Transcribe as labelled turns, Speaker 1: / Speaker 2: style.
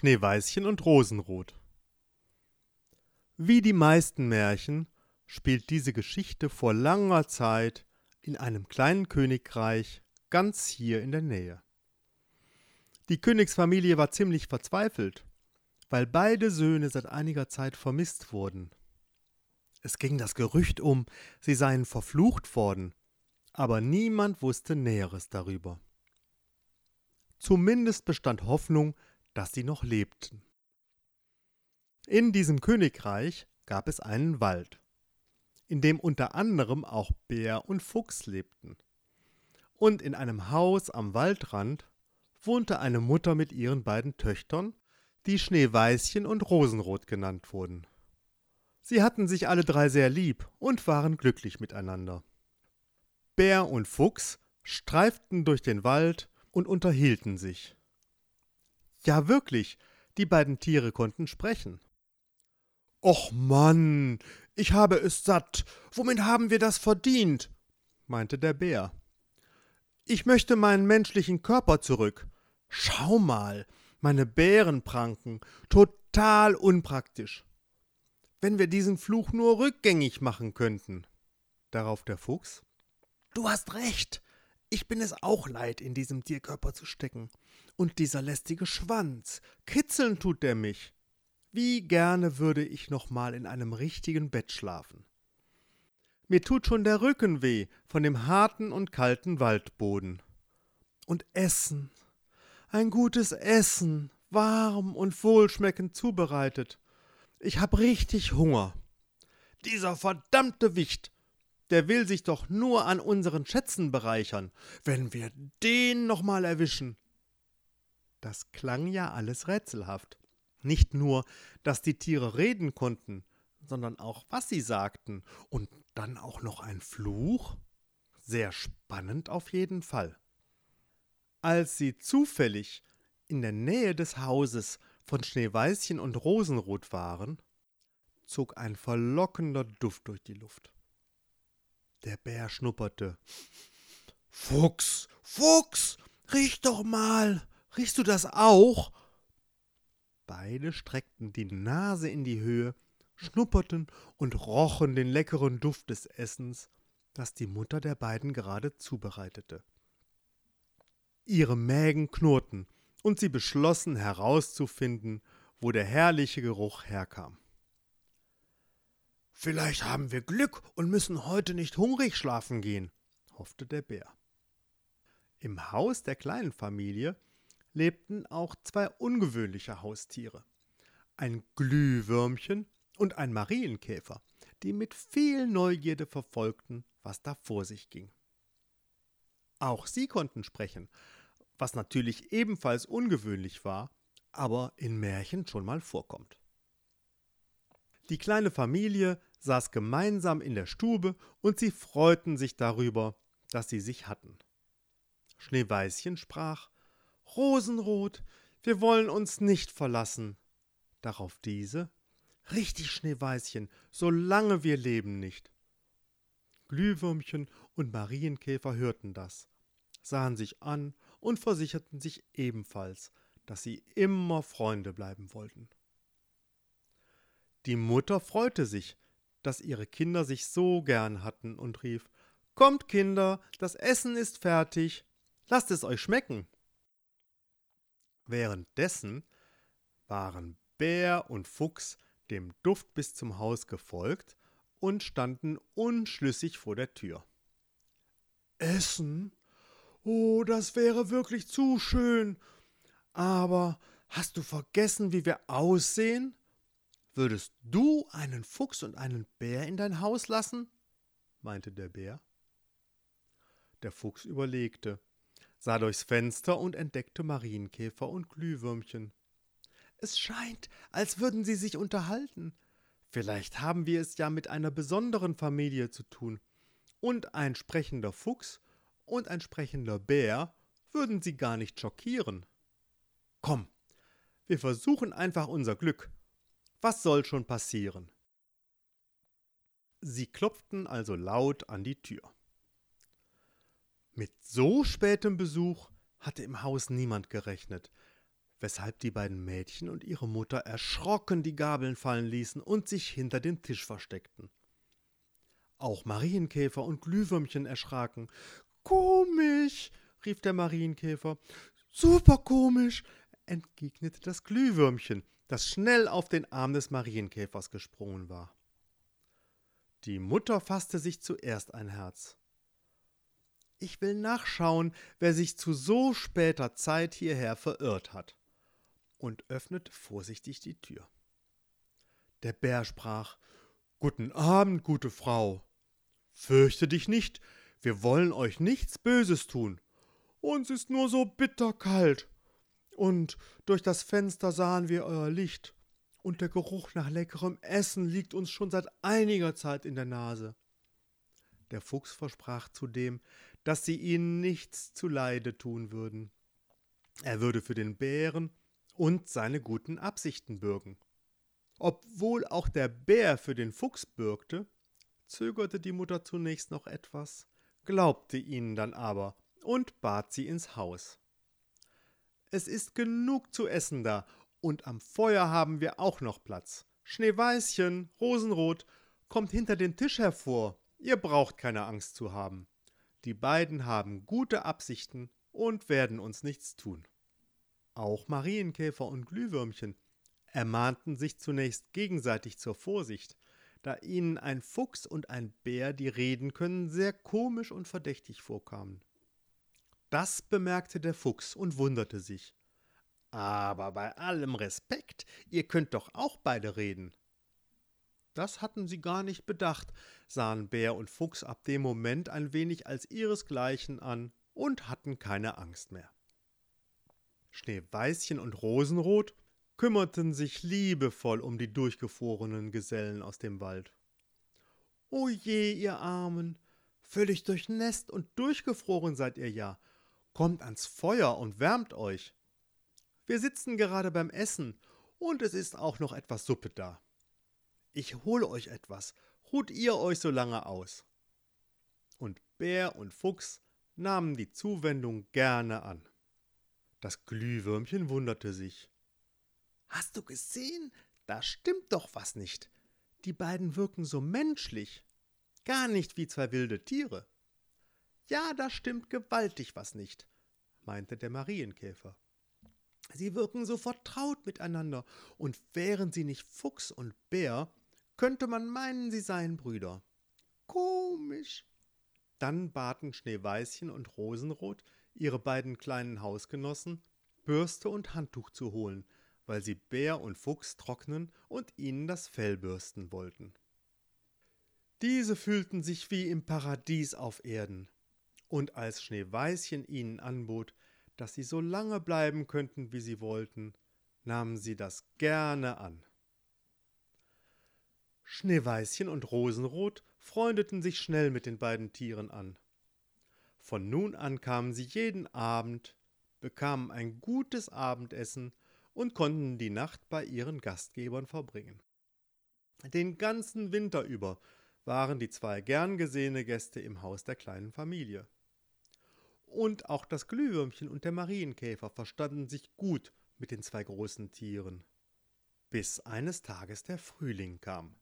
Speaker 1: Schneeweißchen und Rosenrot. Wie die meisten Märchen spielt diese Geschichte vor langer Zeit in einem kleinen Königreich ganz hier in der Nähe. Die Königsfamilie war ziemlich verzweifelt, weil beide Söhne seit einiger Zeit vermisst wurden. Es ging das Gerücht um, sie seien verflucht worden, aber niemand wusste Näheres darüber. Zumindest bestand Hoffnung, dass sie noch lebten. In diesem Königreich gab es einen Wald, in dem unter anderem auch Bär und Fuchs lebten. Und in einem Haus am Waldrand wohnte eine Mutter mit ihren beiden Töchtern, die Schneeweißchen und Rosenrot genannt wurden. Sie hatten sich alle drei sehr lieb und waren glücklich miteinander. Bär und Fuchs streiften durch den Wald und unterhielten sich. Ja wirklich, die beiden Tiere konnten sprechen. »Och Mann, ich habe es satt. Womit haben wir das verdient?« meinte der Bär. »Ich möchte meinen menschlichen Körper zurück. Schau mal, meine Bärenpranken, total unpraktisch. Wenn wir diesen Fluch nur rückgängig machen könnten.« Darauf der Fuchs: »Du hast recht. Ich bin es auch leid, in diesem Tierkörper zu stecken. Und dieser lästige Schwanz, kitzeln tut der mich. Wie gerne würde ich noch mal in einem richtigen Bett schlafen. Mir tut schon der Rücken weh von dem harten und kalten Waldboden. Und Essen, ein gutes Essen, warm und wohlschmeckend zubereitet. Ich hab richtig Hunger. Dieser verdammte Wicht, der will sich doch nur an unseren Schätzen bereichern, wenn wir den noch mal erwischen.« Das klang ja alles rätselhaft. Nicht nur, dass die Tiere reden konnten, sondern auch, was sie sagten. Und dann auch noch ein Fluch? Sehr spannend auf jeden Fall. Als sie zufällig in der Nähe des Hauses von Schneeweißchen und Rosenrot waren, zog ein verlockender Duft durch die Luft. Der Bär schnupperte. »Fuchs, Fuchs, riech doch mal! Riechst du das auch?« Beide streckten die Nase in die Höhe, schnupperten und rochen den leckeren Duft des Essens, das die Mutter der beiden gerade zubereitete. Ihre Mägen knurrten, und sie beschlossen herauszufinden, wo der herrliche Geruch herkam. »Vielleicht haben wir Glück und müssen heute nicht hungrig schlafen gehen«, hoffte der Bär. Im Haus der kleinen Familie lebten auch zwei ungewöhnliche Haustiere, ein Glühwürmchen und ein Marienkäfer, die mit viel Neugierde verfolgten, was da vor sich ging. Auch sie konnten sprechen, was natürlich ebenfalls ungewöhnlich war, aber in Märchen schon mal vorkommt. Die kleine Familie saß gemeinsam in der Stube und sie freuten sich darüber, dass sie sich hatten. Schneeweißchen sprach: »Rosenrot, wir wollen uns nicht verlassen.« Darauf diese: »Richtig, Schneeweißchen, solange wir leben nicht.« Glühwürmchen und Marienkäfer hörten das, sahen sich an und versicherten sich ebenfalls, dass sie immer Freunde bleiben wollten. Die Mutter freute sich, dass ihre Kinder sich so gern hatten und rief: »Kommt, Kinder, das Essen ist fertig, lasst es euch schmecken.« Währenddessen waren Bär und Fuchs dem Duft bis zum Haus gefolgt und standen unschlüssig vor der Tür. »Essen? Oh, das wäre wirklich zu schön. Aber hast du vergessen, wie wir aussehen? Würdest du einen Fuchs und einen Bär in dein Haus lassen?« meinte der Bär. Der Fuchs überlegte, sah durchs Fenster und entdeckte Marienkäfer und Glühwürmchen. »Es scheint, als würden sie sich unterhalten. Vielleicht haben wir es ja mit einer besonderen Familie zu tun. Und ein sprechender Fuchs und ein sprechender Bär würden sie gar nicht schockieren. Komm, wir versuchen einfach unser Glück. Was soll schon passieren?« Sie klopften also laut an die Tür. Mit so spätem Besuch hatte im Haus niemand gerechnet, weshalb die beiden Mädchen und ihre Mutter erschrocken die Gabeln fallen ließen und sich hinter den Tisch versteckten. Auch Marienkäfer und Glühwürmchen erschraken. »Komisch«, rief der Marienkäfer. »Super komisch«, entgegnete das Glühwürmchen, das schnell auf den Arm des Marienkäfers gesprungen war. Die Mutter fasste sich zuerst ein Herz. »Ich will nachschauen, wer sich zu so später Zeit hierher verirrt hat«, und öffnete vorsichtig die Tür. Der Bär sprach: »Guten Abend, gute Frau. Fürchte dich nicht, wir wollen euch nichts Böses tun. Uns ist nur so bitterkalt. Und durch das Fenster sahen wir euer Licht, und der Geruch nach leckerem Essen liegt uns schon seit einiger Zeit in der Nase.« Der Fuchs versprach zudem, dass sie ihnen nichts zuleide tun würden. Er würde für den Bären und seine guten Absichten bürgen. Obwohl auch der Bär für den Fuchs bürgte, zögerte die Mutter zunächst noch etwas, glaubte ihnen dann aber und bat sie ins Haus. »Es ist genug zu essen da, und am Feuer haben wir auch noch Platz. Schneeweißchen, Rosenrot, kommt hinter den Tisch hervor, ihr braucht keine Angst zu haben. Die beiden haben gute Absichten und werden uns nichts tun.« Auch Marienkäfer und Glühwürmchen ermahnten sich zunächst gegenseitig zur Vorsicht, da ihnen ein Fuchs und ein Bär, die reden können, sehr komisch und verdächtig vorkamen. Das bemerkte der Fuchs und wunderte sich. »Aber bei allem Respekt, ihr könnt doch auch beide reden.« Das hatten sie gar nicht bedacht, sahen Bär und Fuchs ab dem Moment ein wenig als ihresgleichen an und hatten keine Angst mehr. Schneeweißchen und Rosenrot kümmerten sich liebevoll um die durchgefrorenen Gesellen aus dem Wald. »O je, ihr Armen, völlig durchnässt und durchgefroren seid ihr ja. Kommt ans Feuer und wärmt euch. Wir sitzen gerade beim Essen, und es ist auch noch etwas Suppe da. Ich hole euch etwas, ruht ihr euch so lange aus.« Und Bär und Fuchs nahmen die Zuwendung gerne an. Das Glühwürmchen wunderte sich. »Hast du gesehen? Da stimmt doch was nicht. Die beiden wirken so menschlich, gar nicht wie zwei wilde Tiere.« »Ja, da stimmt gewaltig was nicht«, meinte der Marienkäfer. »Sie wirken so vertraut miteinander, und wären sie nicht Fuchs und Bär, könnte man meinen, sie seien Brüder. Komisch.« Dann baten Schneeweißchen und Rosenrot ihre beiden kleinen Hausgenossen, Bürste und Handtuch zu holen, weil sie Bär und Fuchs trocknen und ihnen das Fell bürsten wollten. Diese fühlten sich wie im Paradies auf Erden, und als Schneeweißchen ihnen anbot, dass sie so lange bleiben könnten, wie sie wollten, nahmen sie das gerne an. Schneeweißchen und Rosenrot freundeten sich schnell mit den beiden Tieren an. Von nun an kamen sie jeden Abend, bekamen ein gutes Abendessen und konnten die Nacht bei ihren Gastgebern verbringen. Den ganzen Winter über waren die zwei gern gesehene Gäste im Haus der kleinen Familie. Und auch das Glühwürmchen und der Marienkäfer verstanden sich gut mit den zwei großen Tieren, bis eines Tages der Frühling kam.